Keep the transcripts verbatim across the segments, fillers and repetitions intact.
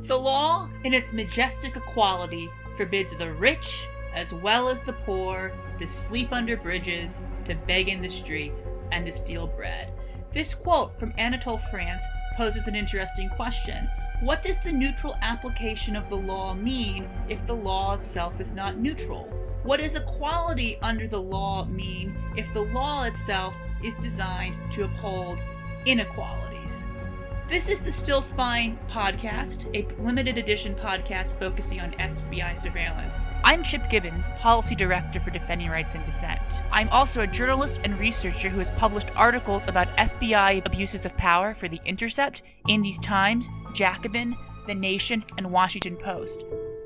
The law, in its majestic equality, forbids the rich as well as the poor to sleep under bridges, to beg in the streets, and to steal bread. This quote from Anatole France poses an interesting question. What does the neutral application of the law mean if the law itself is not neutral? What does equality under the law mean if the law itself is designed to uphold inequalities? This is the Still Spying podcast, a limited edition podcast focusing on F B I surveillance. I'm Chip Gibbons, Policy Director for Defending Rights and Dissent. I'm also a journalist and researcher who has published articles about F B I abuses of power for The Intercept, Indies Times, Jacobin, The Nation, and Washington Post.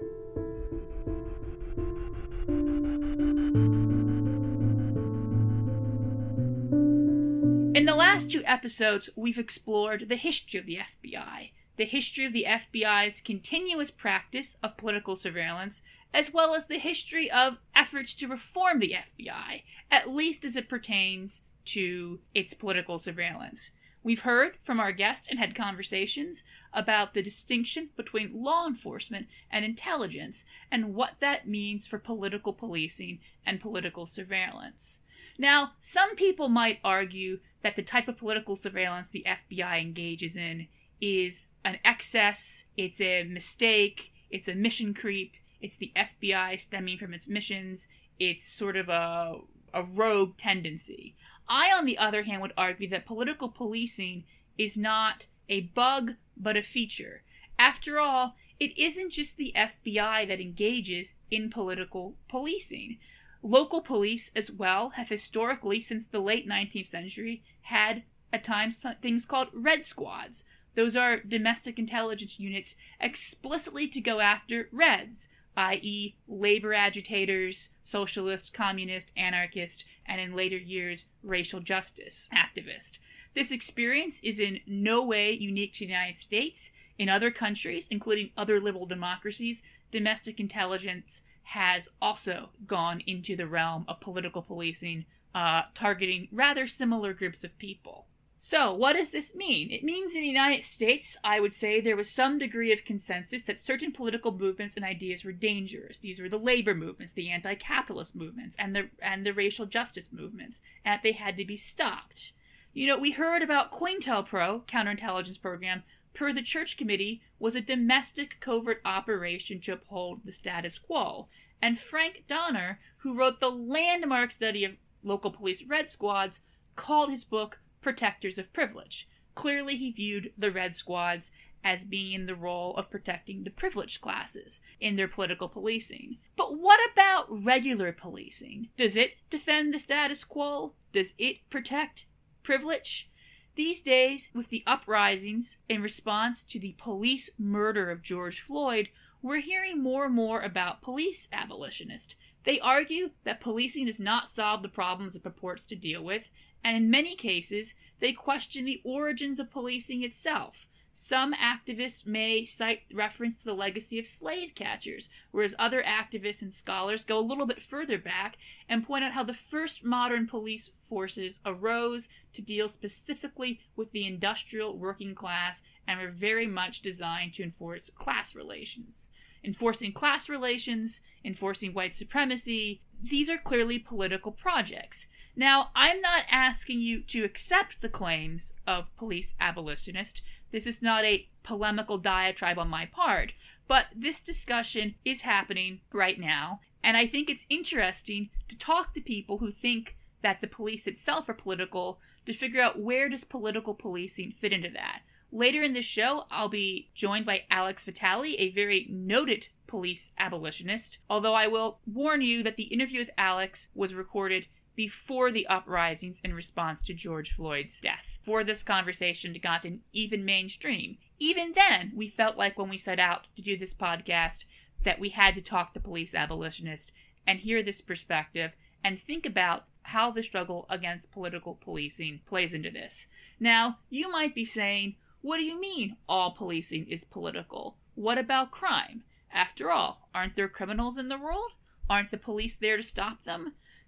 In the last two episodes, we've explored the history of the F B I, the history of the F B I's continuous practice of political surveillance, as well as the history of efforts to reform the F B I, at least as it pertains to its political surveillance. We've heard from our guests and had conversations about the distinction between law enforcement and intelligence and what that means for political policing and political surveillance. Now, some people might argue that the type of political surveillance the F B I engages in is an excess, it's a mistake, it's a mission creep, it's the F B I stemming from its missions, it's sort of a, a rogue tendency. I, on the other hand, would argue that political policing is not a bug, but a feature. After all, it isn't just the F B I that engages in political policing. Local police as well have historically, since the late nineteenth century, had at times things called red squads. Those are domestic intelligence units explicitly to go after Reds, that is labor agitators, socialist, communist, anarchist, and in later years, racial justice activists. This experience is in no way unique to the United States. In other countries, including other liberal democracies, domestic intelligence has also gone into the realm of political policing, uh, targeting rather similar groups of people. So, what does this mean? It means in the United States, I would say, there was some degree of consensus that certain political movements and ideas were dangerous. These were the labor movements, the anti-capitalist movements, and the and the racial justice movements, and that they had to be stopped. You know, we heard about COINTELPRO, counterintelligence program, per the Church Committee, was a domestic covert operation to uphold the status quo. And Frank Donner, who wrote the landmark study of local police red squads, called his book Protectors of Privilege. Clearly he viewed the red squads as being in the role of protecting the privileged classes in their political policing. But what about regular policing? Does it defend the status quo? Does it protect privilege? These days, with the uprisings in response to the police murder of George Floyd, we're hearing more and more about police abolitionists. They argue that policing does not solve the problems it purports to deal with, and in many cases, they question the origins of policing itself. Some activists may cite reference to the legacy of slave catchers, whereas other activists and scholars go a little bit further back and point out how the first modern police forces arose to deal specifically with the industrial working class and were very much designed to enforce class relations. Enforcing class relations, enforcing white supremacy, these are clearly political projects. Now, I'm not asking you to accept the claims of police abolitionists. This is not a polemical diatribe on my part, but this discussion is happening right now, and I think it's interesting to talk to people who think that the police itself are political to figure out where does political policing fit into that. Later in this show, I'll be joined by Alex Vitale, a very noted police abolitionist, although I will warn you that the interview with Alex was recorded before the uprisings in response to George Floyd's death. For this conversation to gotten even mainstream. Even then, we felt like when we set out to do this podcast that we had to talk to police abolitionists and hear this perspective and think about how the struggle against political policing plays into this. Now, you might be saying, what do you mean all policing is political? What about crime? After all, aren't there criminals in the world? Aren't the police there to stop them?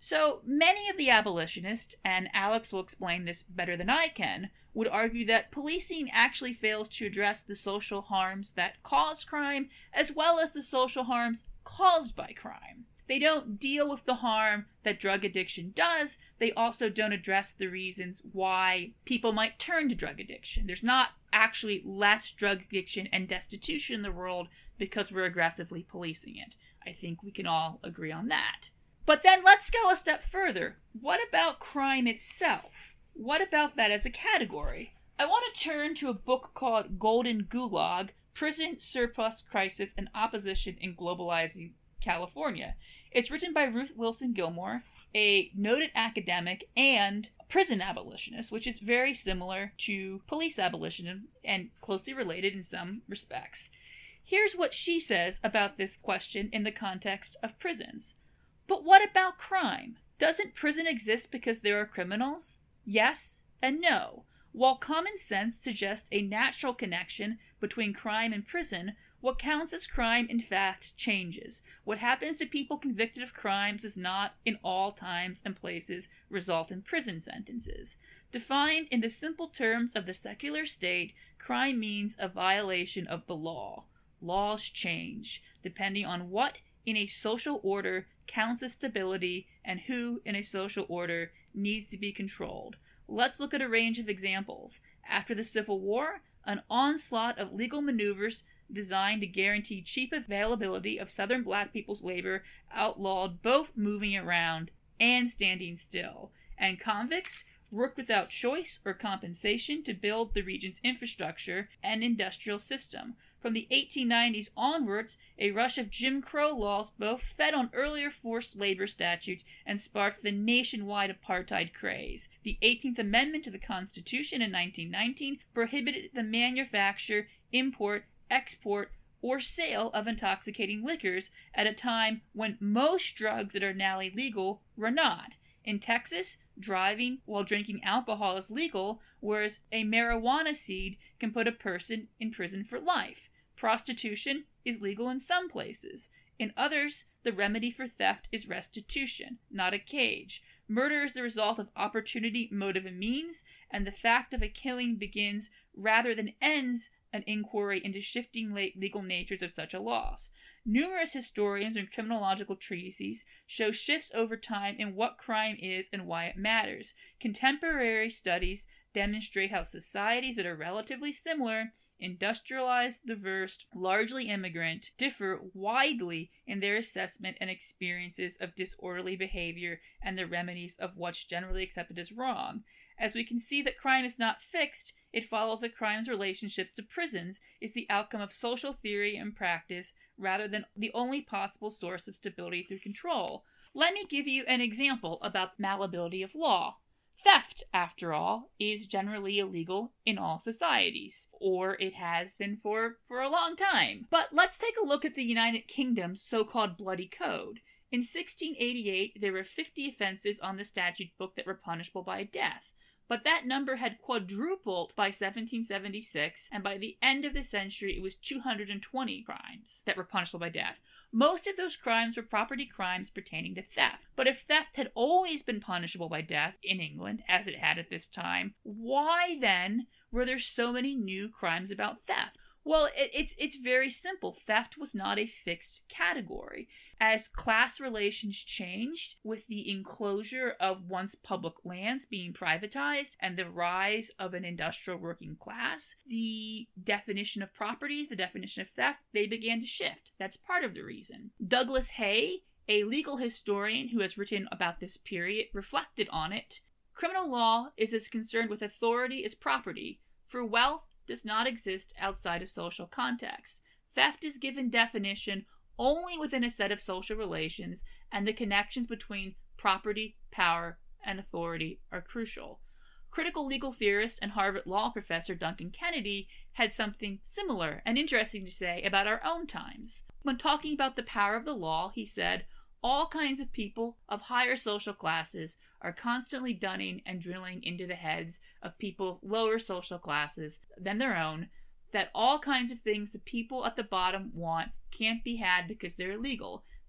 So many of the abolitionists, and Alex will explain this better than I can, would argue that policing actually fails to address the social harms that cause crime as well as the social harms caused by crime. They don't deal with the harm that drug addiction does. They also don't address the reasons why people might turn to drug addiction. There's not actually less drug addiction and destitution in the world because we're aggressively policing it. I think we can all agree on that. But then let's go a step further. What about crime itself? What about that as a category? I want to turn to a book called Golden Gulag, Prison, Surplus, Crisis, and Opposition in Globalizing California. It's written by Ruth Wilson Gilmore, a noted academic and prison abolitionist, which is very similar to police abolitionism and closely related in some respects. Here's what she says about this question in the context of prisons. But what about crime? Doesn't prison exist because there are criminals? Yes and no. While common sense suggests a natural connection between crime and prison, what counts as crime in fact changes. What happens to people convicted of crimes does not, in all times and places, result in prison sentences. Defined in the simple terms of the secular state, crime means a violation of the law. Laws change, depending on what in a social order counts as stability and who in a social order needs to be controlled. Let's look at a range of examples. After the Civil War, an onslaught of legal maneuvers designed to guarantee cheap availability of Southern black people's labor outlawed both moving around and standing still, and convicts worked without choice or compensation to build the region's infrastructure and industrial system. From the eighteen nineties onwards, a rush of Jim Crow laws both fed on earlier forced labor statutes and sparked the nationwide apartheid craze. The eighteenth Amendment to the Constitution in nineteen nineteen prohibited the manufacture, import, export, or sale of intoxicating liquors at a time when most drugs that are now illegal were not. In Texas, driving while drinking alcohol is legal, whereas a marijuana seed can put a person in prison for life. Prostitution is legal in some places. In others, the remedy for theft is restitution, not a cage. Murder is the result of opportunity, motive, and means, and the fact of a killing begins rather than ends an inquiry into shifting legal natures of such a loss. Numerous historians and criminological treatises show shifts over time in what crime is and why it matters. Contemporary studies demonstrate how societies that are relatively similar, industrialized, diverse, largely immigrant, differ widely in their assessment and experiences of disorderly behavior and the remedies of what's generally accepted as wrong. As we can see that crime is not fixed, it follows that crime's relationships to prisons is the outcome of social theory and practice rather than the only possible source of stability through control. Let me give you an example about malleability of law. Theft, after all, is generally illegal in all societies, or it has been for, for a long time. But let's take a look at the United Kingdom's so-called Bloody Code. In sixteen eighty-eight, there were fifty offenses on the statute book that were punishable by death. But that number had quadrupled by seventeen seventy-six, and by the end of the century it was two hundred twenty crimes that were punishable by death. Most of those crimes were property crimes pertaining to theft. But if theft had always been punishable by death in England, as it had at this time, why then were there so many new crimes about theft? Well, it, it's it's very simple. Theft was not a fixed category. As class relations changed with the enclosure of once public lands being privatized and the rise of an industrial working class, the definition of property, the definition of theft, they began to shift. That's part of the reason. Douglas Hay, a legal historian who has written about this period, reflected on it. Criminal law is as concerned with authority as property, for wealth does not exist outside a social context. Theft is given definition only within a set of social relations, and the connections between property, power, and authority are crucial. Critical legal theorist and Harvard Law professor Duncan Kennedy had something similar and interesting to say about our own times. When talking about the power of the law, he said, "All kinds of people of higher social classes are constantly dunning and drilling into the heads of people of lower social classes than their own, that all kinds of things the people at the bottom want can't be had because they're illegal.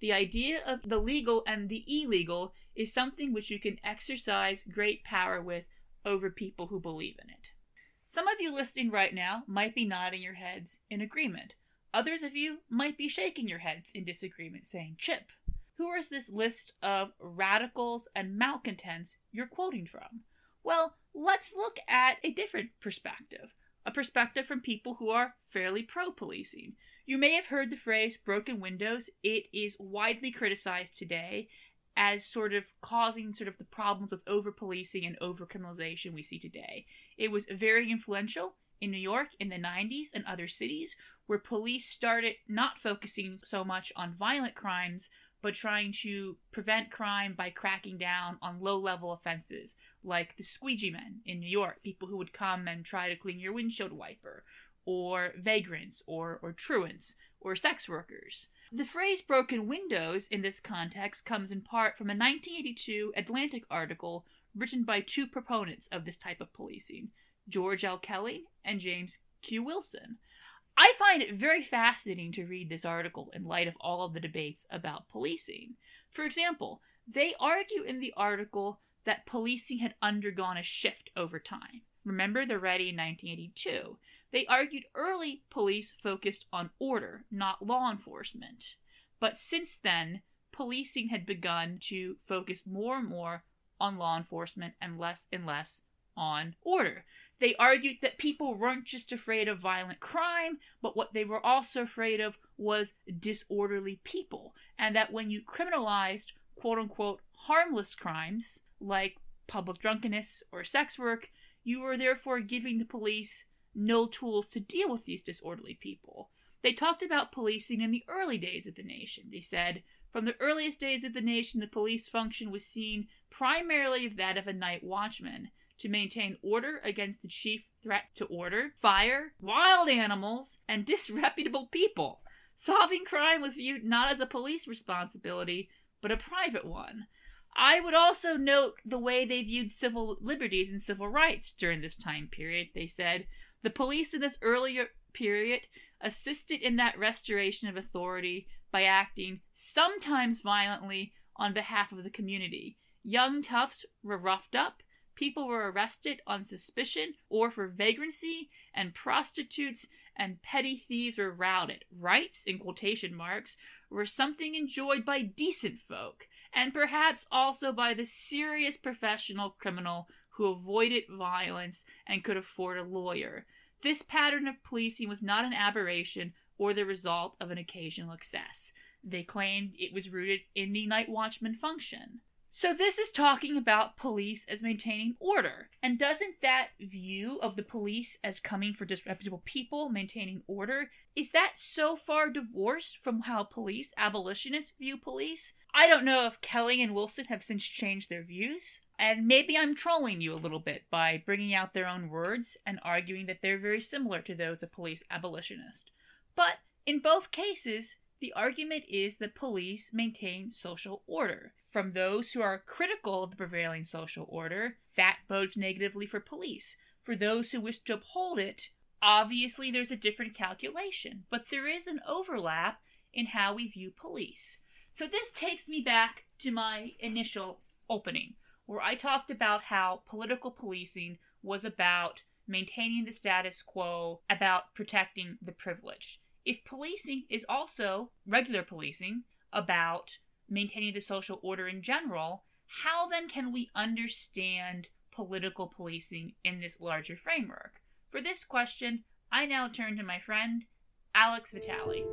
The idea of the legal and the illegal is something which you can exercise great power with over people who believe in it. Some of you listening right now might be nodding your heads in agreement. Others of you might be shaking your heads in disagreement, saying, Chip, who is this list of radicals and malcontents you're quoting from? Well, let's look at a different perspective, a perspective from people who are fairly pro-policing. You may have heard the phrase broken windows. It is widely criticized today as sort of causing sort of the problems with over-policing and over-criminalization we see today. It was very influential in New York in the nineties and other cities where police started not focusing so much on violent crimes, but trying to prevent crime by cracking down on low-level offenses, like the squeegee men in New York, people who would come and try to clean your windshield wiper, or vagrants, or, or truants, or sex workers. The phrase broken windows in this context comes in part from a nineteen eighty-two Atlantic article written by two proponents of this type of policing, George L. Kelly and James Q. Wilson. I find it very fascinating to read this article in light of all of the debates about policing. For example, they argue in the article that policing had undergone a shift over time. Remember, they're writing in nineteen eighty-two. They argued early police focused on order, not law enforcement. But since then, policing had begun to focus more and more on law enforcement and less and less on order. They argued that people weren't just afraid of violent crime, but what they were also afraid of was disorderly people, and that when you criminalized quote-unquote harmless crimes like public drunkenness or sex work, you were therefore giving the police no tools to deal with these disorderly people. They talked about policing in the early days of the nation. They said, from the earliest days of the nation, the police function was seen primarily as that of a night watchman, to maintain order against the chief threat to order, fire, wild animals, and disreputable people. Solving crime was viewed not as a police responsibility, but a private one. I would also note the way they viewed civil liberties and civil rights during this time period. They said, the police in this earlier period assisted in that restoration of authority by acting, sometimes violently, on behalf of the community. Young toughs were roughed up, people were arrested on suspicion or for vagrancy, and prostitutes and petty thieves were routed. Rights, in quotation marks, were something enjoyed by decent folk, and perhaps also by the serious professional criminal who avoided violence and could afford a lawyer. This pattern of policing was not an aberration or the result of an occasional excess. They claimed it was rooted in the night watchman function. So this is talking about police as maintaining order. And doesn't that view of the police as coming for disreputable people, maintaining order, is that so far divorced from how police abolitionists view police? I don't know if Kelly and Wilson have since changed their views. And maybe I'm trolling you a little bit by bringing out their own words and arguing that they're very similar to those of police abolitionists. But in both cases, the argument is that police maintain social order. From those who are critical of the prevailing social order, that bodes negatively for police. For those who wish to uphold it, obviously there's a different calculation, but there is an overlap in how we view police. So this takes me back to my initial opening, where I talked about how political policing was about maintaining the status quo, about protecting the privileged. If policing is also, regular policing, about maintaining the social order in general, how then can we understand political policing in this larger framework? For this question, I now turn to my friend, Alex Vitale.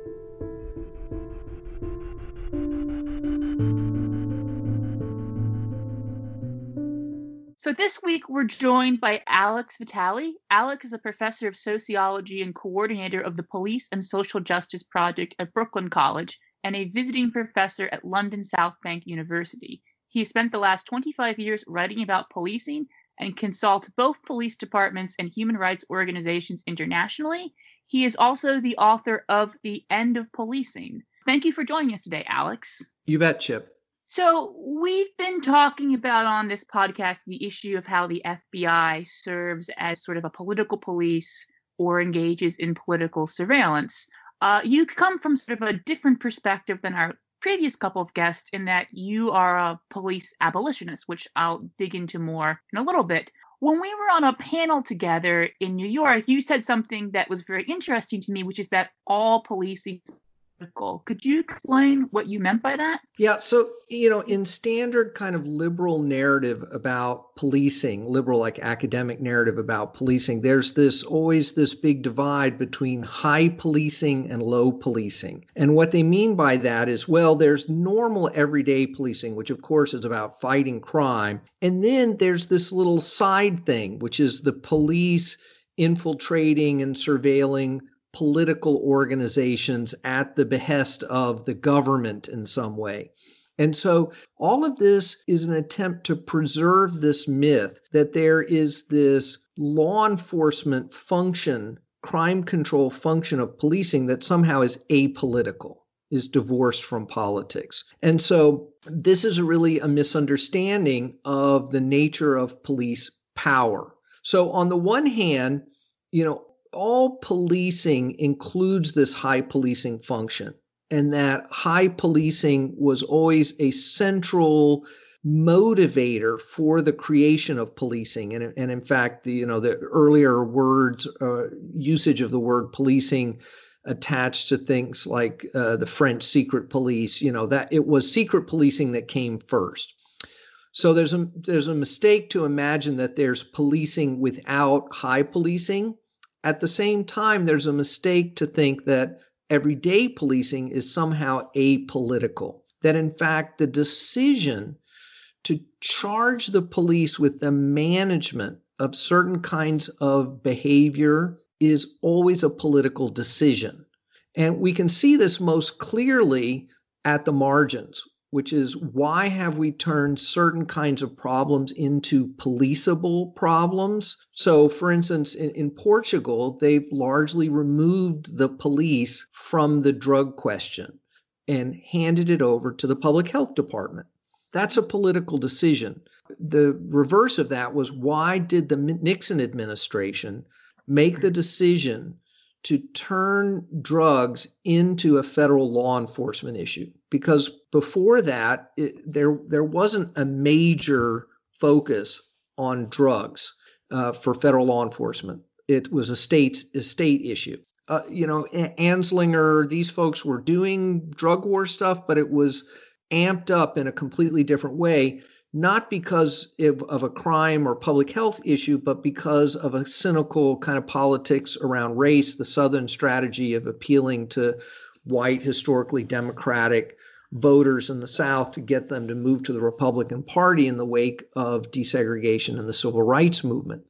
So this week we're joined by Alex Vitale. Alex is a professor of sociology and coordinator of the Police and Social Justice Project at Brooklyn College and a visiting professor at London South Bank University. He has spent the last twenty-five years writing about policing and consults both police departments and human rights organizations internationally. He is also the author of The End of Policing. Thank you for joining us today, Alex. You bet, Chip. So we've been talking about on this podcast the issue of how the F B I serves as sort of a political police or engages in political surveillance. Uh, you come from sort of a different perspective than our previous couple of guests in that you are a police abolitionist, which I'll dig into more in a little bit. When we were on a panel together in New York, you said something that was very interesting to me, which is that all policing is political. Could you explain what you meant by that? Yeah, so, you know, in standard kind of liberal narrative about policing, liberal like academic narrative about policing, there's this always this big divide between high policing and low policing. And what they mean by that is, well, there's normal everyday policing, which of course is about fighting crime. And then there's this little side thing, which is the police infiltrating and surveilling political organizations at the behest of the government in some way. And so all of this is an attempt to preserve this myth that there is this law enforcement function, crime control function of policing that somehow is apolitical, is divorced from politics. And so this is really a misunderstanding of the nature of police power. So on the one hand, you know, all policing includes this high policing function, and that high policing was always a central motivator for the creation of policing. And, and in fact, the, you know, the earlier words, uh, usage of the word policing attached to things like uh, the French secret police, you know, that it was secret policing that came first. So there's a, there's a mistake to imagine that there's policing without high policing. At the same time, there's a mistake to think that everyday policing is somehow apolitical, that in fact, the decision to charge the police with the management of certain kinds of behavior is always a political decision. And we can see this most clearly at the margins, which is why have we turned certain kinds of problems into policeable problems? So, for instance, in, in Portugal, they've largely removed the police from the drug question and handed it over to the public health department. That's a political decision. The reverse of that was, why did the Nixon administration make the decision to turn drugs into a federal law enforcement issue? Because before that, it, there there wasn't a major focus on drugs uh, for federal law enforcement. It was a state a state issue. Uh, you know, Anslinger, these folks were doing drug war stuff, but it was amped up in a completely different way, not because of a crime or public health issue, but because of a cynical kind of politics around race, the Southern strategy of appealing to white, historically Democratic voters in the South to get them to move to the Republican Party in the wake of desegregation and the civil rights movement.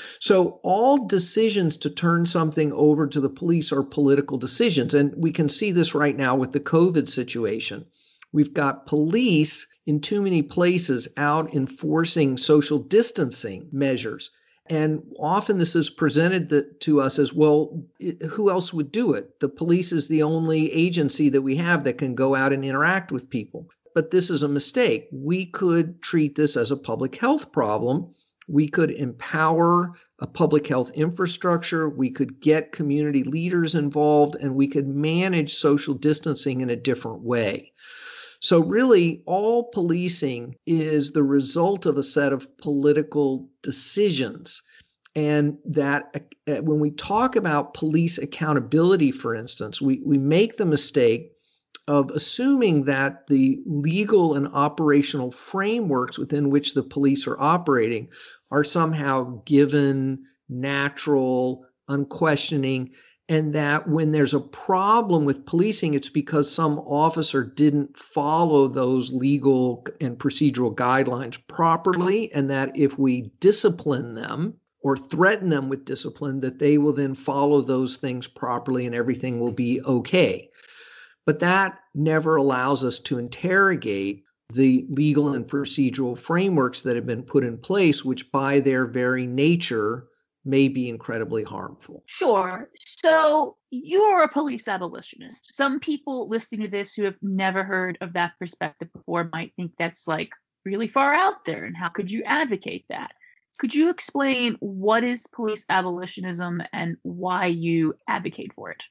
So all decisions to turn something over to the police are political decisions. And we can see this right now with the COVID situation. We've got police in too many places out enforcing social distancing measures. And often this is presented to us as, well, who else would do it? The police is the only agency that we have that can go out and interact with people. But this is a mistake. We could treat this as a public health problem. We could empower a public health infrastructure. We could get community leaders involved, and we could manage social distancing in a different way. So really, all policing is the result of a set of political decisions. And that uh, when we talk about police accountability, for instance, we, we make the mistake of assuming that the legal and operational frameworks within which the police are operating are somehow given, natural, unquestioning, and that when there's a problem with policing, it's because some officer didn't follow those legal and procedural guidelines properly, and that if we discipline them or threaten them with discipline, that they will then follow those things properly and everything will be okay. But that never allows us to interrogate the legal and procedural frameworks that have been put in place, which by their very nature may be incredibly harmful. Sure. So you're a police abolitionist. Some people listening to this who have never heard of that perspective before might think that's like really far out there. And how could you advocate that? Could you explain what is police abolitionism and why you advocate for it?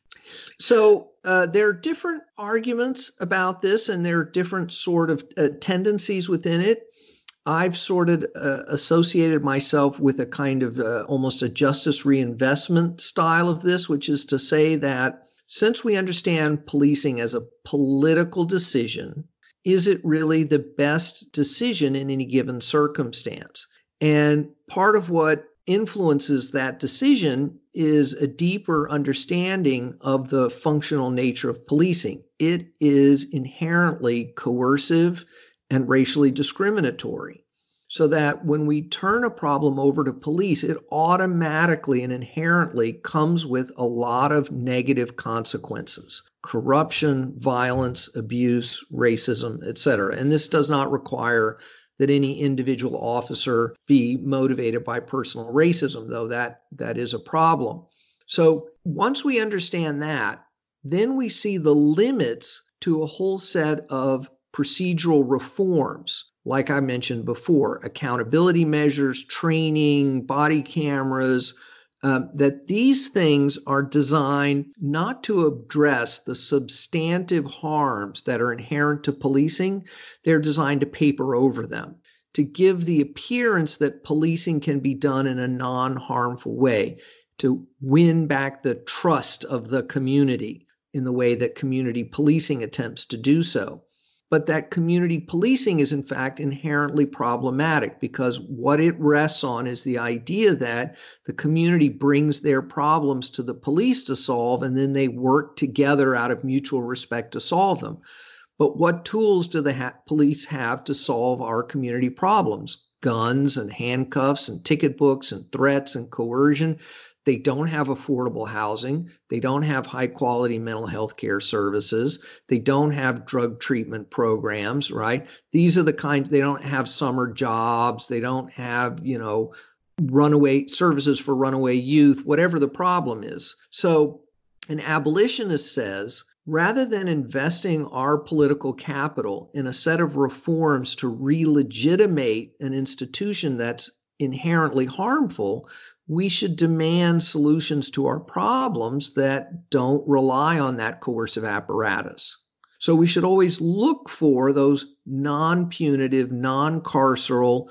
So uh, there are different arguments about this, and there are different sort of uh, tendencies within it. I've sort of uh, associated myself with a kind of uh, almost a justice reinvestment style of this, which is to say that since we understand policing as a political decision, is it really the best decision in any given circumstance? And part of what influences that decision is a deeper understanding of the functional nature of policing. It is inherently coercive and racially discriminatory. So that when we turn a problem over to police, it automatically and inherently comes with a lot of negative consequences: corruption, violence, abuse, racism, et cetera. And this does not require that any individual officer be motivated by personal racism, though that, that is a problem. So once we understand that, then we see the limits to a whole set of procedural reforms, like I mentioned before: accountability measures, training, body cameras, um, that these things are designed not to address the substantive harms that are inherent to policing. They're designed to paper over them, to give the appearance that policing can be done in a non-harmful way, to win back the trust of the community in the way that community policing attempts to do so. But that community policing is in fact inherently problematic, because what it rests on is the idea that the community brings their problems to the police to solve, and then they work together out of mutual respect to solve them. But what tools do the ha- police have to solve our community problems? Guns and handcuffs and ticket books and threats and coercion. They don't have affordable housing. They don't have high quality mental health care services. They don't have drug treatment programs, right? These are the kind, they don't have summer jobs. They don't have, you know, runaway services for runaway youth, whatever the problem is. So an abolitionist says, rather than investing our political capital in a set of reforms to re-legitimate an institution that's inherently harmful, we should demand solutions to our problems that don't rely on that coercive apparatus. So we should always look for those non-punitive, non-carceral,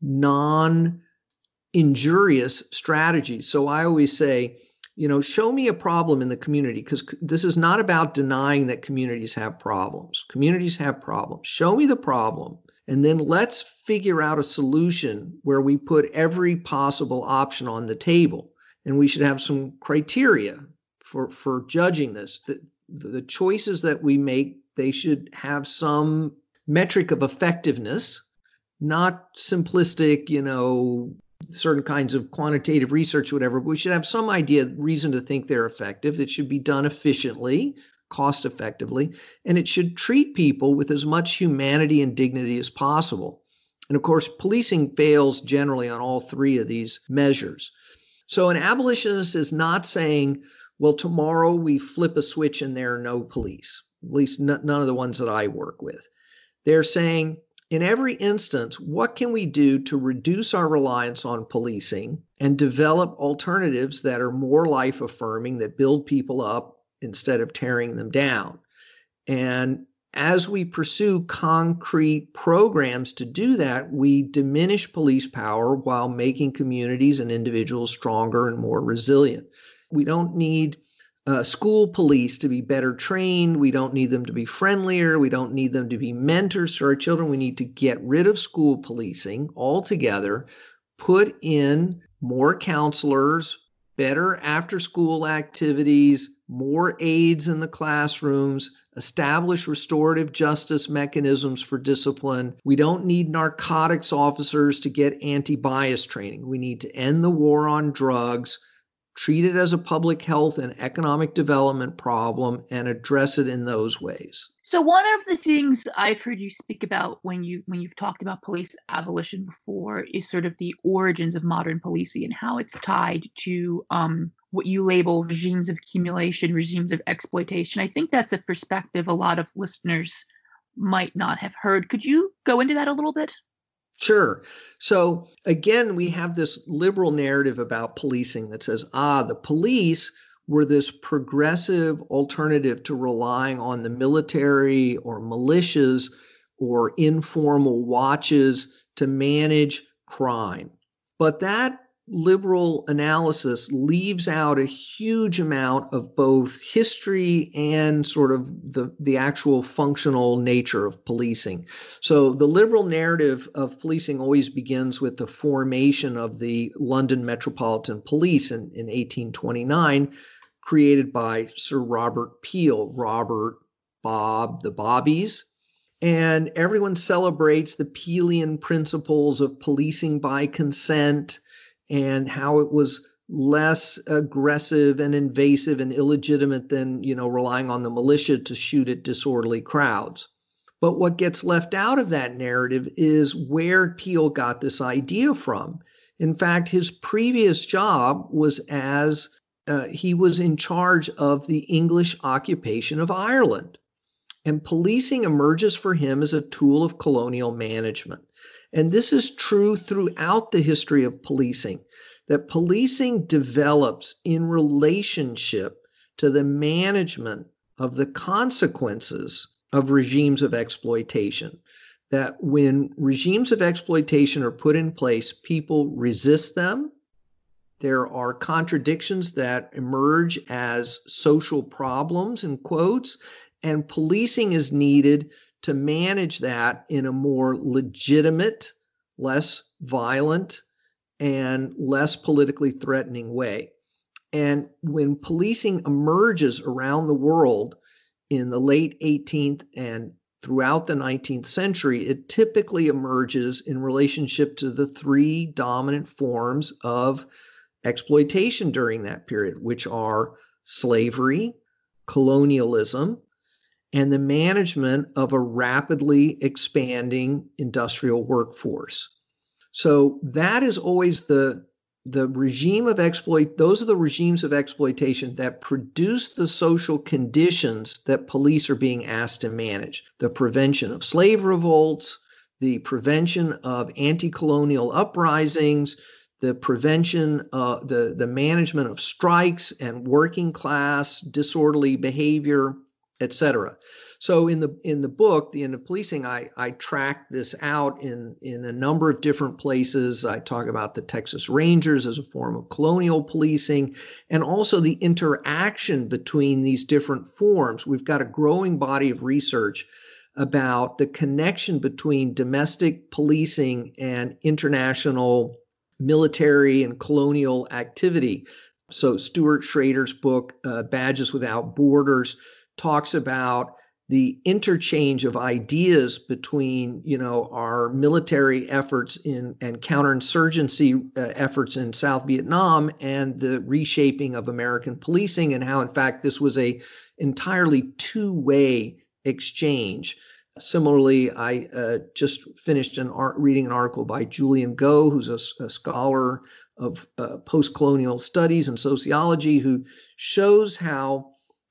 non-injurious strategies. So I always say, you know, show me a problem in the community, because this is not about denying that communities have problems. Communities have problems. Show me the problem, and then let's figure out a solution where we put every possible option on the table. And we should have some criteria for, for judging this. The, the choices that we make, they should have some metric of effectiveness, not simplistic, you know, certain kinds of quantitative research, whatever. But we should have some idea, reason to think they're effective. It should be done efficiently, cost effectively, and it should treat people with as much humanity and dignity as possible. And of course, policing fails generally on all three of these measures. So an abolitionist is not saying, well, tomorrow we flip a switch and there are no police, at least n- none of the ones that I work with. They're saying, in every instance, what can we do to reduce our reliance on policing and develop alternatives that are more life-affirming, that build people up instead of tearing them down? And as we pursue concrete programs to do that, we diminish police power while making communities and individuals stronger and more resilient. We don't need Uh, school police to be better trained. We don't need them to be friendlier. We don't need them to be mentors to our children. We need to get rid of school policing altogether, put in more counselors, better after-school activities, more aides in the classrooms, establish restorative justice mechanisms for discipline. We don't need narcotics officers to get anti-bias training. We need to end the war on drugs, treat it as a public health and economic development problem, and address it in those ways. So one of the things I've heard you speak about when you when you've talked about police abolition before is sort of the origins of modern policing and how it's tied to um, what you label regimes of accumulation, regimes of exploitation. I think that's a perspective a lot of listeners might not have heard. Could you go into that a little bit? Sure. So again, we have this liberal narrative about policing that says, ah, the police were this progressive alternative to relying on the military or militias or informal watches to manage crime. But that liberal analysis leaves out a huge amount of both history and sort of the, the actual functional nature of policing. So the liberal narrative of policing always begins with the formation of the London Metropolitan Police in, in eighteen twenty-nine, created by Sir Robert Peel, Robert, Bob, the Bobbies. And everyone celebrates the Peelian principles of policing by consent and how it was less aggressive and invasive and illegitimate than, you know, relying on the militia to shoot at disorderly crowds. But what gets left out of that narrative is where Peel got this idea from. In fact, his previous job was as uh, he was in charge of the English occupation of Ireland. And policing emerges for him as a tool of colonial management. And this is true throughout the history of policing, that policing develops in relationship to the management of the consequences of regimes of exploitation. That when regimes of exploitation are put in place, people resist them. There are contradictions that emerge as social problems, in quotes, and policing is needed to manage that in a more legitimate, less violent, and less politically threatening way. And when policing emerges around the world in the late eighteenth and throughout the nineteenth century, it typically emerges in relationship to the three dominant forms of exploitation during that period, which are slavery, colonialism, and the management of a rapidly expanding industrial workforce. So that is always the, the regime of exploit. Those are the regimes of exploitation that produce the social conditions that police are being asked to manage. The prevention of slave revolts, the prevention of anti-colonial uprisings, the prevention, uh, the, the management of strikes and working class disorderly behavior, et cetera. So in the in the book, The End of Policing, I, I track this out in, in a number of different places. I talk about the Texas Rangers as a form of colonial policing, and also the interaction between these different forms. We've got a growing body of research about the connection between domestic policing and international military and colonial activity. So Stuart Schrader's book, uh, Badges Without Borders, talks about the interchange of ideas between, you know, our military efforts in and counterinsurgency uh, efforts in South Vietnam and the reshaping of American policing, and how, in fact, this was a entirely two-way exchange. Similarly, I uh, just finished an art, reading an article by Julian Go, who's a, a scholar of uh, post-colonial studies and sociology, who shows how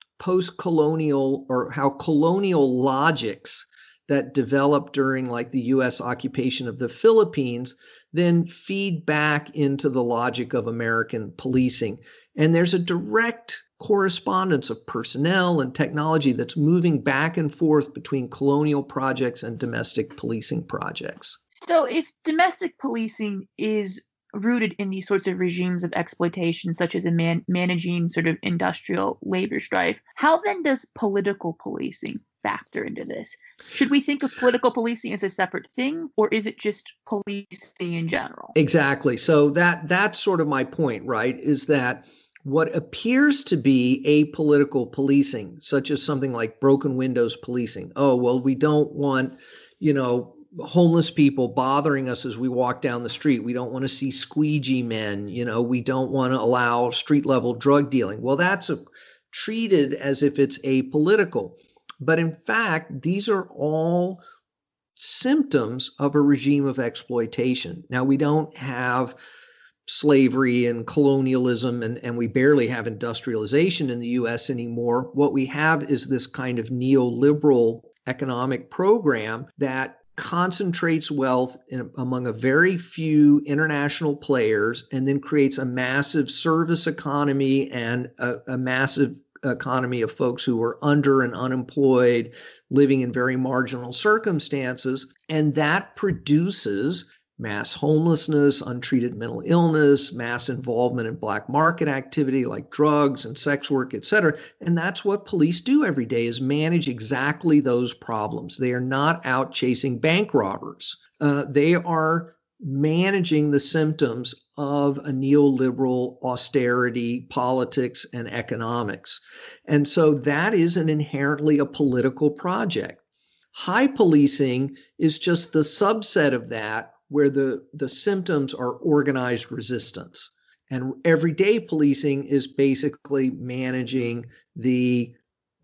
post-colonial or how colonial logics that developed during like the U S occupation of the Philippines then feed back into the logic of American policing. And there's a direct correspondence of personnel and technology that's moving back and forth between colonial projects and domestic policing projects. So if domestic policing is rooted in these sorts of regimes of exploitation, such as a man- managing sort of industrial labor strife, how then does political policing factor into this? Should we think of political policing as a separate thing, or is it just policing in general? Exactly. So that that's sort of my point, right? Is that what appears to be apolitical policing, such as something like broken windows policing. Oh, well, we don't want, you know, homeless people bothering us as we walk down the street. We don't want to see squeegee men. You know, we don't want to allow street level drug dealing. Well, that's a, treated as if it's apolitical. But in fact, these are all symptoms of a regime of exploitation. Now, we don't have slavery and colonialism, and, and we barely have industrialization in the U S anymore. What we have is this kind of neoliberal economic program that concentrates wealth in, among a very few international players, and then creates a massive service economy and a, a massive economy of folks who are under and unemployed, living in very marginal circumstances. And that produces mass homelessness, untreated mental illness, mass involvement in black market activity like drugs and sex work, et cetera. And that's what police do every day, is manage exactly those problems. They are not out chasing bank robbers. Uh, they are managing the symptoms of a neoliberal austerity politics and economics. And so that is an inherently a political project. High policing is just the subset of that, where the, the symptoms are organized resistance. And everyday policing is basically managing the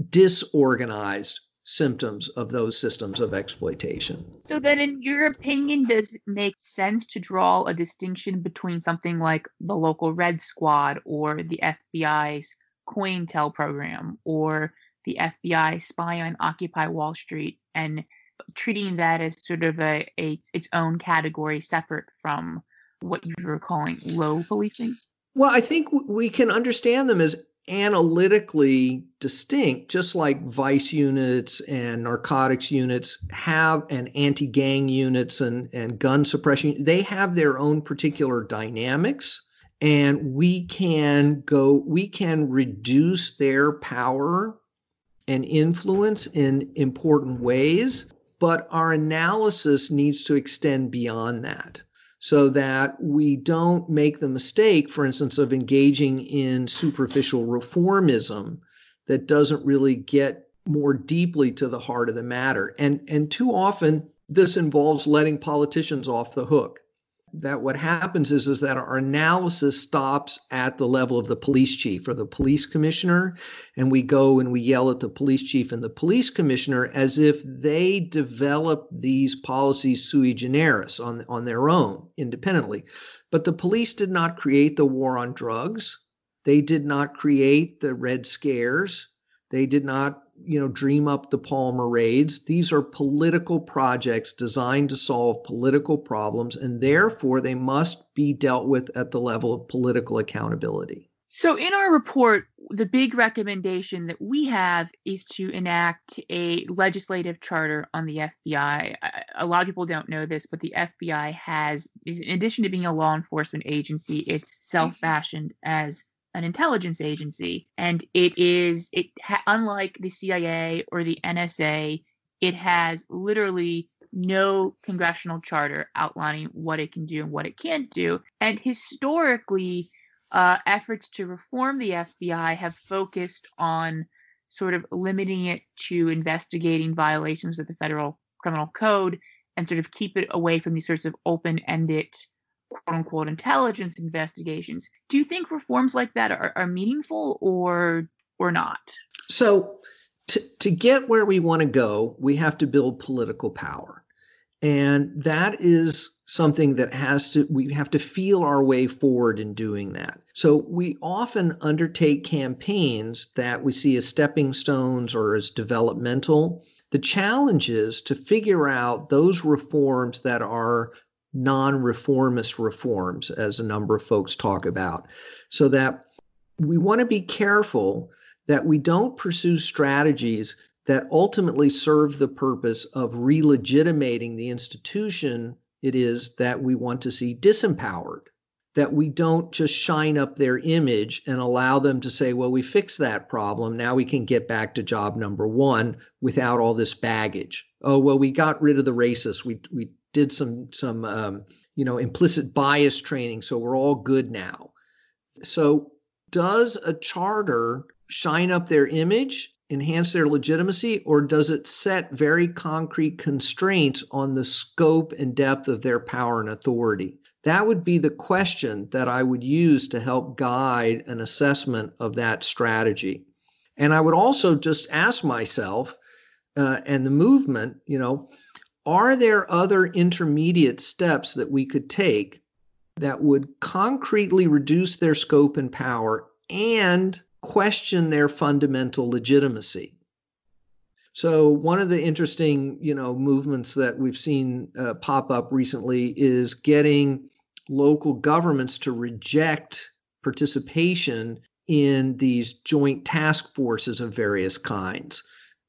disorganized symptoms of those systems of exploitation. So then, in your opinion, does it make sense to draw a distinction between something like the local Red Squad or the F B I's COINTEL program or the F B I spy on Occupy Wall Street, and treating that as sort of a, a its own category separate from what you were calling low policing? Well, I think we can understand them as analytically distinct, just like vice units and narcotics units have, and anti-gang units and, and gun suppression. They have their own particular dynamics, and we can go, we can reduce their power and influence in important ways, but our analysis needs to extend beyond that, so that we don't make the mistake, for instance, of engaging in superficial reformism that doesn't really get more deeply to the heart of the matter. And, and too often, this involves letting politicians off the hook. That what happens is, is that our analysis stops at the level of the police chief or the police commissioner, and we go and we yell at the police chief and the police commissioner as if they develop these policies sui generis on, on their own, independently. But the police did not create the war on drugs. They did not create the Red Scares. They did not, you know, dream up the Palmer raids. These are political projects designed to solve political problems, and therefore they must be dealt with at the level of political accountability. So in our report, the big recommendation that we have is to enact a legislative charter on the F B I. A lot of people don't know this, but the F B I has, in addition to being a law enforcement agency, it's self-fashioned as an intelligence agency, and it is it ha- unlike the C I A or the N S A, it has literally no congressional charter outlining what it can do and what it can't do. And historically, uh, efforts to reform the F B I have focused on sort of limiting it to investigating violations of the federal criminal code and sort of keep it away from these sorts of open-ended quote-unquote intelligence investigations. Do you think reforms like that are, are meaningful or or not? So to, to get where we want to go, we have to build political power. And that is something that has to, we have to feel our way forward in doing that. So we often undertake campaigns that we see as stepping stones or as developmental. The challenge is to figure out those reforms that are non-reformist reforms, as a number of folks talk about, so that we want to be careful that we don't pursue strategies that ultimately serve the purpose of relegitimating the institution it is that we want to see disempowered, that we don't just shine up their image and allow them to say, well, we fixed that problem, now we can get back to job number one without all this baggage. Oh, well, we got rid of the racists. We we did some, some um, you know, implicit bias training, so we're all good now. So does a charter shine up their image, enhance their legitimacy, or does it set very concrete constraints on the scope and depth of their power and authority? That would be the question that I would use to help guide an assessment of that strategy. And I would also just ask myself uh, and the movement, you know, are there other intermediate steps that we could take that would concretely reduce their scope and power and question their fundamental legitimacy? So one of the interesting, you know, movements that we've seen uh, pop up recently is getting local governments to reject participation in these joint task forces of various kinds.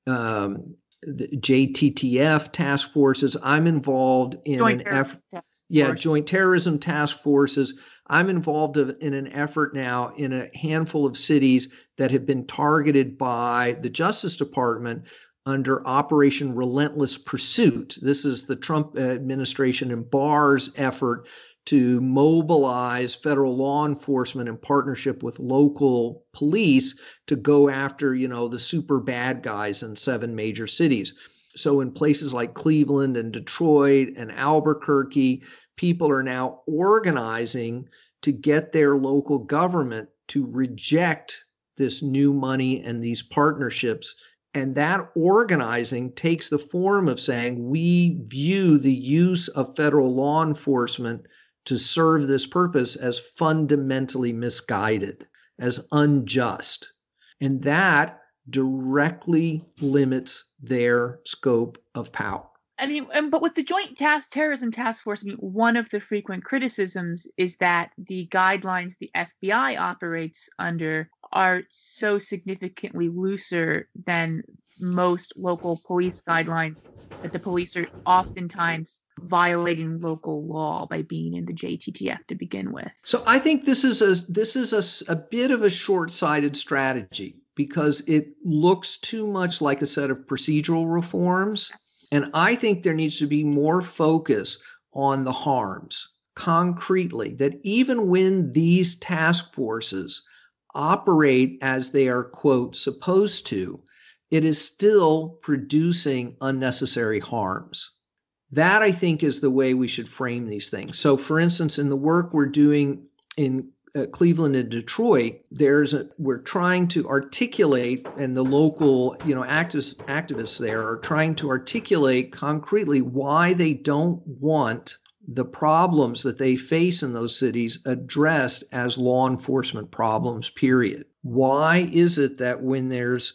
Um, the J T T F task forces. I'm involved in Joint an effort. Terrorism Yeah, Force. joint terrorism task forces. I'm involved in an effort now in a handful of cities that have been targeted by the Justice Department under Operation Relentless Pursuit. This is the Trump administration and Barr's effort to mobilize federal law enforcement in partnership with local police to go after, you know, the super bad guys in seven major cities. So in places like Cleveland and Detroit and Albuquerque, people are now organizing to get their local government to reject this new money and these partnerships. And that organizing takes the form of saying, we view the use of federal law enforcement to serve this purpose as fundamentally misguided, as unjust. And that directly limits their scope of power. I mean, but with the Joint Task Terrorism Task Force, I mean, one of the frequent criticisms is that the guidelines the F B I operates under are so significantly looser than most local police guidelines that the police are oftentimes violating local law by being in the J T T F to begin with. So I think this is a this is a, a bit of a short-sighted strategy because it looks too much like a set of procedural reforms. And I think there needs to be more focus on the harms concretely, that even when these task forces operate as they are, quote, supposed to, it is still producing unnecessary harms. That, I think, is the way we should frame these things. So, for instance, in the work we're doing in uh, Cleveland and Detroit, there's a, we're trying to articulate, and the local, you know, activists activists there are trying to articulate concretely why they don't want the problems that they face in those cities addressed as law enforcement problems, period. Why is it that when there's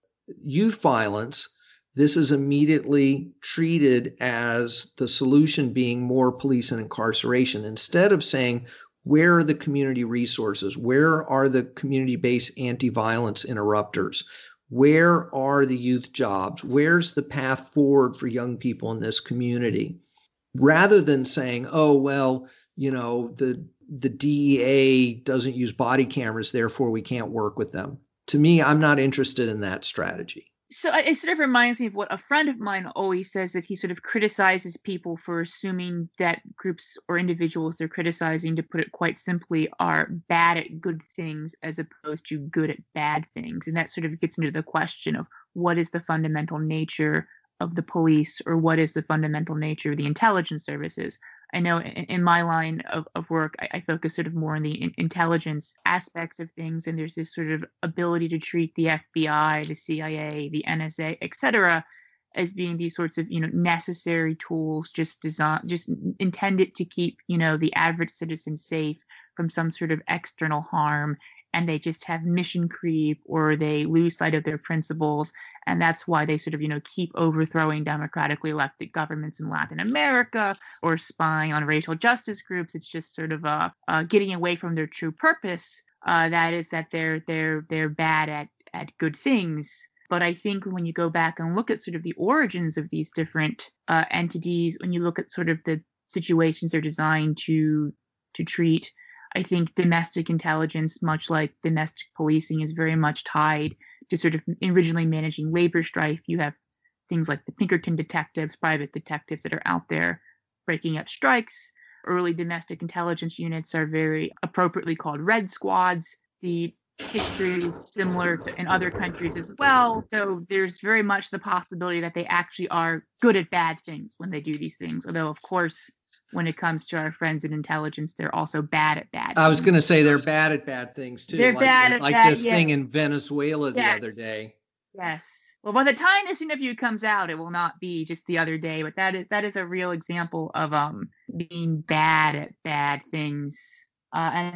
youth violence, this is immediately treated as the solution being more police and incarceration, instead of saying, where are the community resources? Where are the community-based anti-violence interrupters? Where are the youth jobs? Where's the path forward for young people in this community? Rather than saying, oh, well, you know, the, the D E A doesn't use body cameras, therefore we can't work with them. To me, I'm not interested in that strategy. So it sort of reminds me of what a friend of mine always says, that he sort of criticizes people for assuming that groups or individuals they're criticizing, to put it quite simply, are bad at good things as opposed to good at bad things. And that sort of gets into the question of what is the fundamental nature of the police, or what is the fundamental nature of the intelligence services. I know in, in my line of, of work, I, I focus sort of more on the in, intelligence aspects of things. And there's this sort of ability to treat the F B I, the C I A, the N S A, et cetera, as being these sorts of, you know, necessary tools, just designed, just intended to keep, you know, the average citizen safe from some sort of external harm. And they just have mission creep, or they lose sight of their principles. And that's why they sort of, you know, keep overthrowing democratically elected governments in Latin America, or spying on racial justice groups. It's just sort of uh, uh, getting away from their true purpose. Uh, that is that they're they're they're bad at at good things. But I think when you go back and look at sort of the origins of these different uh, entities, when you look at sort of the situations they're designed to to treat, I think domestic intelligence, much like domestic policing, is very much tied to sort of originally managing labor strife. You have things like the Pinkerton detectives, private detectives that are out there breaking up strikes. Early domestic intelligence units are very appropriately called red squads. The history is similar to in other countries as well. So there's very much the possibility that they actually are good at bad things when they do these things. Although, of course, when it comes to our friends in intelligence, they're also bad at bad I things. was going to say they're bad at bad things too. They're like, bad at like bad, this yes. thing in Venezuela the Yes. other day. Yes. Well, by the time this interview comes out, it will not be just the other day, but that is that is a real example of um being bad at bad things. Uh, and the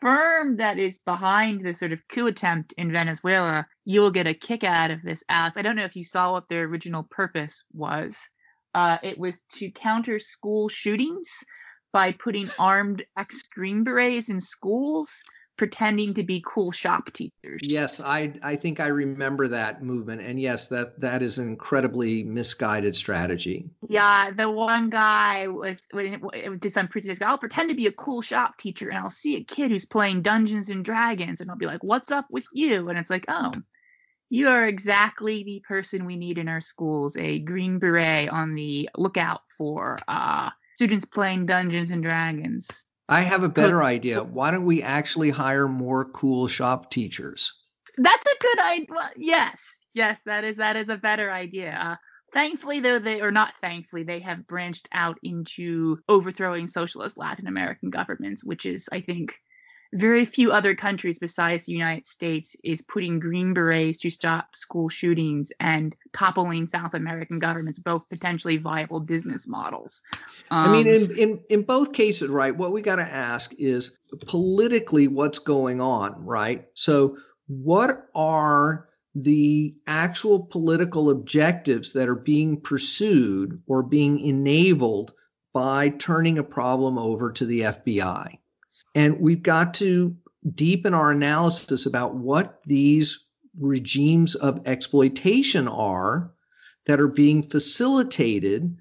firm that is behind the sort of coup attempt in Venezuela, you will get a kick out of this, Alex. I don't know if you saw what their original purpose was. Uh, it was to counter school shootings by putting armed ex-Green Berets in schools, pretending to be cool shop teachers. Yes, I I think I remember that movement. And yes, that that is an incredibly misguided strategy. Yeah, the one guy was when it, it did some pretense. I'll pretend to be a cool shop teacher, and I'll see a kid who's playing Dungeons and Dragons, and I'll be like, "What's up with you?" And it's like, "Oh, you are exactly the person we need in our schools, a Green Beret on the lookout for uh, students playing Dungeons and Dragons." I have a better idea. Why don't we actually hire more cool shop teachers? That's a good idea. Well, yes, yes, that is that is a better idea. Uh, thankfully, though, they or not thankfully, they have branched out into overthrowing socialist Latin American governments, which is, I think, very few other countries besides the United States is putting Green Berets to stop school shootings and toppling South American governments, both potentially viable business models. Um, I mean, in, in, in both cases, right, what we got to ask is politically what's going on, right? So what are the actual political objectives that are being pursued or being enabled by turning a problem over to the F B I? And we've got to deepen our analysis about what these regimes of exploitation are that are being facilitated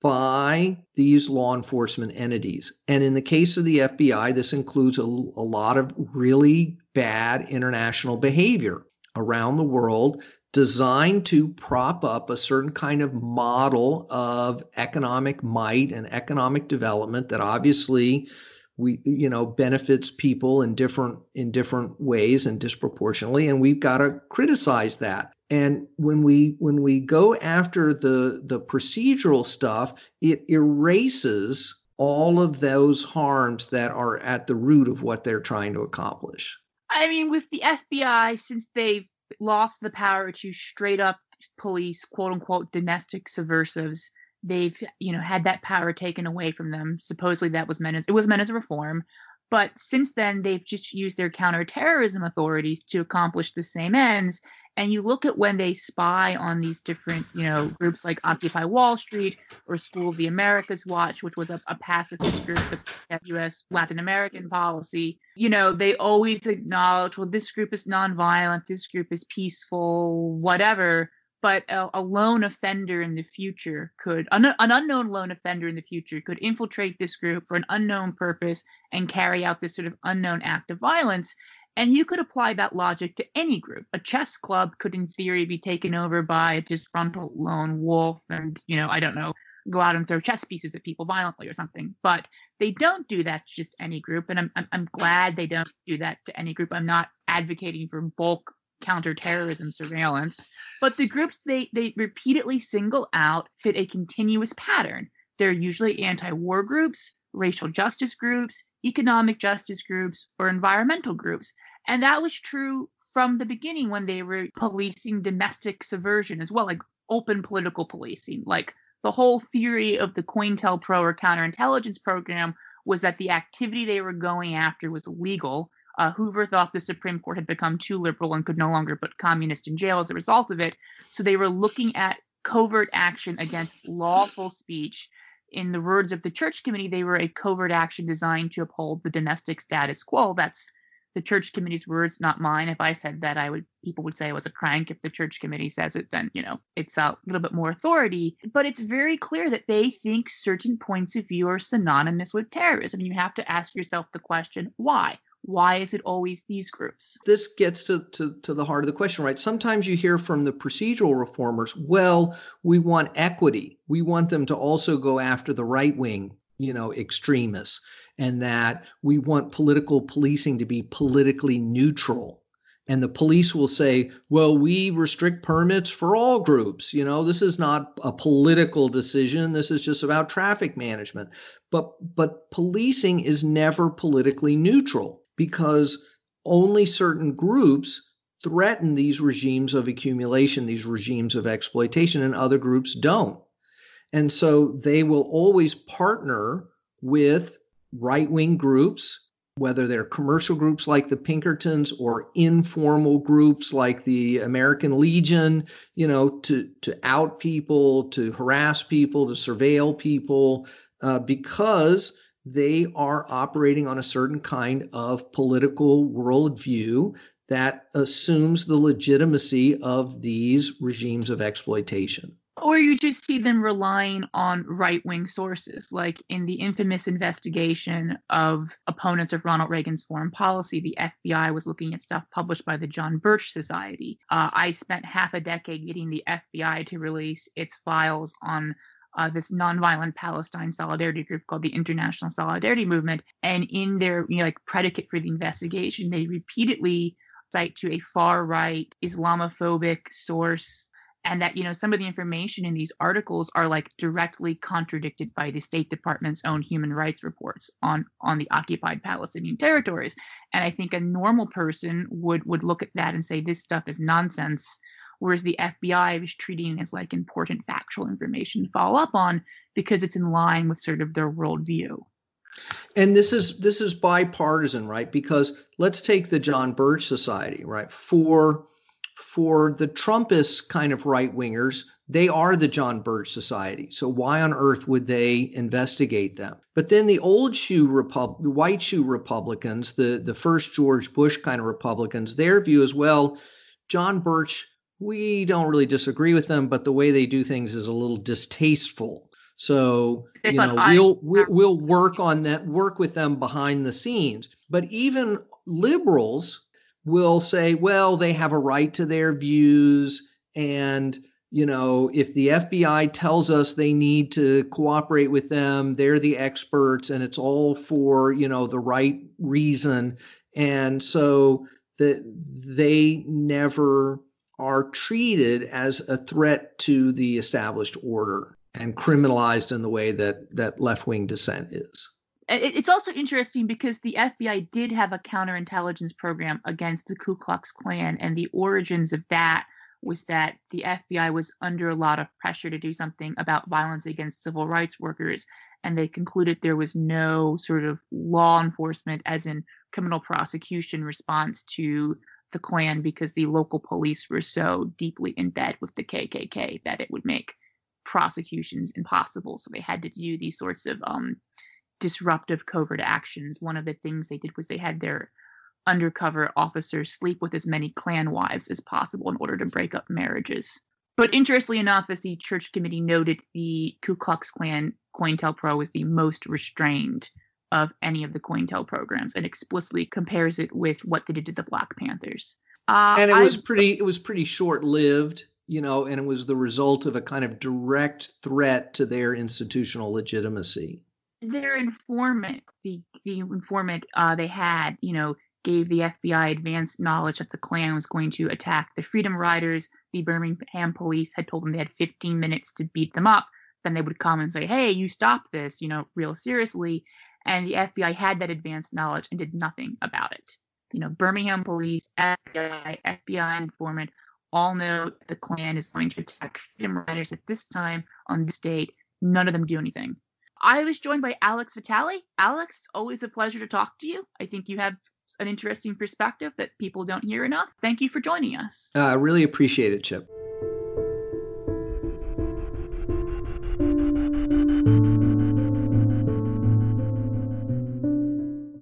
by these law enforcement entities. And in the case of the F B I, this includes a, a lot of really bad international behavior around the world designed to prop up a certain kind of model of economic might and economic development that obviously we you know benefits people in different in different ways and disproportionately, and we've got to criticize that. And when we when we go after the the procedural stuff, it erases all of those harms that are at the root of what they're trying to accomplish. I mean, with the F B I, since they've lost the power to straight up police, quote unquote, domestic subversives, they've, you know, had that power taken away from them. Supposedly that was meant as, it was meant as a reform. But since then, they've just used their counterterrorism authorities to accomplish the same ends. And you look at when they spy on these different, you know, groups like Occupy Wall Street or School of the Americas Watch, which was a, a pacifist group that U S Latin American policy, you know, they always acknowledge, well, this group is nonviolent, this group is peaceful, whatever. But a, a lone offender in the future could, an, an unknown lone offender in the future could infiltrate this group for an unknown purpose and carry out this sort of unknown act of violence. And you could apply that logic to any group. A chess club could, in theory, be taken over by a disgruntled lone wolf and, you know, I don't know, go out and throw chess pieces at people violently or something. But they don't do that to just any group. And I'm, I'm, I'm glad they don't do that to any group. I'm not advocating for bulk counterterrorism surveillance, but the groups they they repeatedly single out fit a continuous pattern. They're usually anti-war groups, racial justice groups, economic justice groups, or environmental groups. And that was true from the beginning when they were policing domestic subversion as well, like open political policing. Like the whole theory of the COINTELPRO or counterintelligence program was that the activity they were going after was illegal. Uh, Hoover thought the Supreme Court had become too liberal and could no longer put communists in jail as a result of it. So they were looking at covert action against lawful speech. In the words of the Church Committee, they were a covert action designed to uphold the domestic status quo. That's the Church Committee's words, not mine. If I said that, I would people would say I was a crank. If the Church Committee says it, then, you know, it's a little bit more authority. But it's very clear that they think certain points of view are synonymous with terrorism. You have to ask yourself the question, why? Why is it always these groups? This gets to, to, to the heart of the question, right? Sometimes you hear from the procedural reformers, well, we want equity. We want them to also go after the right wing, you know, extremists, and that we want political policing to be politically neutral. And the police will say, well, we restrict permits for all groups. You know, this is not a political decision. This is just about traffic management. But but policing is never politically neutral, because only certain groups threaten these regimes of accumulation, these regimes of exploitation, and other groups don't. And so they will always partner with right-wing groups whether they're commercial groups like the Pinkertons or informal groups like the American Legion, you know, to, to out people, to harass people, to surveil people, uh, because they are operating on a certain kind of political worldview that assumes the legitimacy of these regimes of exploitation. Or you just see them relying on right-wing sources, like in the infamous investigation of opponents of Ronald Reagan's foreign policy. The F B I was looking at stuff published by the John Birch Society. Uh, I spent half a decade getting the F B I to release its files on uh, this nonviolent Palestine solidarity group called the International Solidarity Movement. And in their, you know, like predicate for the investigation, they repeatedly cite to a far-right Islamophobic source, and that, you know, some of the information in these articles are like directly contradicted by the State Department's own human rights reports on on the occupied Palestinian territories. And I think a normal person would would look at that and say this stuff is nonsense, whereas the F B I was treating it as like important factual information to follow up on because it's in line with sort of their worldview. And this is this is bipartisan, right? Because let's take the John Birch Society, right? For For the Trumpist kind of right-wingers, they are the John Birch Society. So why on earth would they investigate them? But then the old shoe Repub- white shoe Republicans, the, the first George Bush kind of Republicans, their view is, well, John Birch, we don't really disagree with them, but the way they do things is a little distasteful. So, you know, we'll, we'll we'll work on that, work with them behind the scenes. But even liberals will say, well, they have a right to their views. And, you know, if the F B I tells us they need to cooperate with them, they're the experts and it's all for, you know, the right reason. And so that they never are treated as a threat to the established order and criminalized in the way that, that left-wing dissent is. It's also interesting because the F B I did have a counterintelligence program against the Ku Klux Klan, and the origins of that was that the F B I was under a lot of pressure to do something about violence against civil rights workers, and they concluded there was no sort of law enforcement, as in criminal prosecution, response to the Klan because the local police were so deeply in bed with the K K K that it would make prosecutions impossible. So they had to do these sorts of um, disruptive covert actions. One of the things they did was they had their undercover officers sleep with as many Klan wives as possible in order to break up marriages. But interestingly enough, as the church committee noted, the Ku Klux Klan COINTELPRO was the most restrained of any of the COINTEL programs, and explicitly compares it with what they did to the Black Panthers. Uh, and it was I, pretty, it was pretty short-lived, you know, and it was the result of a kind of direct threat to their institutional legitimacy. Their informant, the the informant uh, they had, you know, gave the F B I advanced knowledge that the Klan was going to attack the Freedom Riders. The Birmingham police had told them they had fifteen minutes to beat them up. Then they would come and say, hey, you stop this, you know, real seriously. And the F B I had that advanced knowledge and did nothing about it. You know, Birmingham police, F B I, F B I informant all know the Klan is going to attack Freedom Riders at this time on this date. None of them do anything. I was joined by Alex Vitale. Alex, it's always a pleasure to talk to you. I think you have an interesting perspective that people don't hear enough. Thank you for joining us. I uh, really appreciate it, Chip.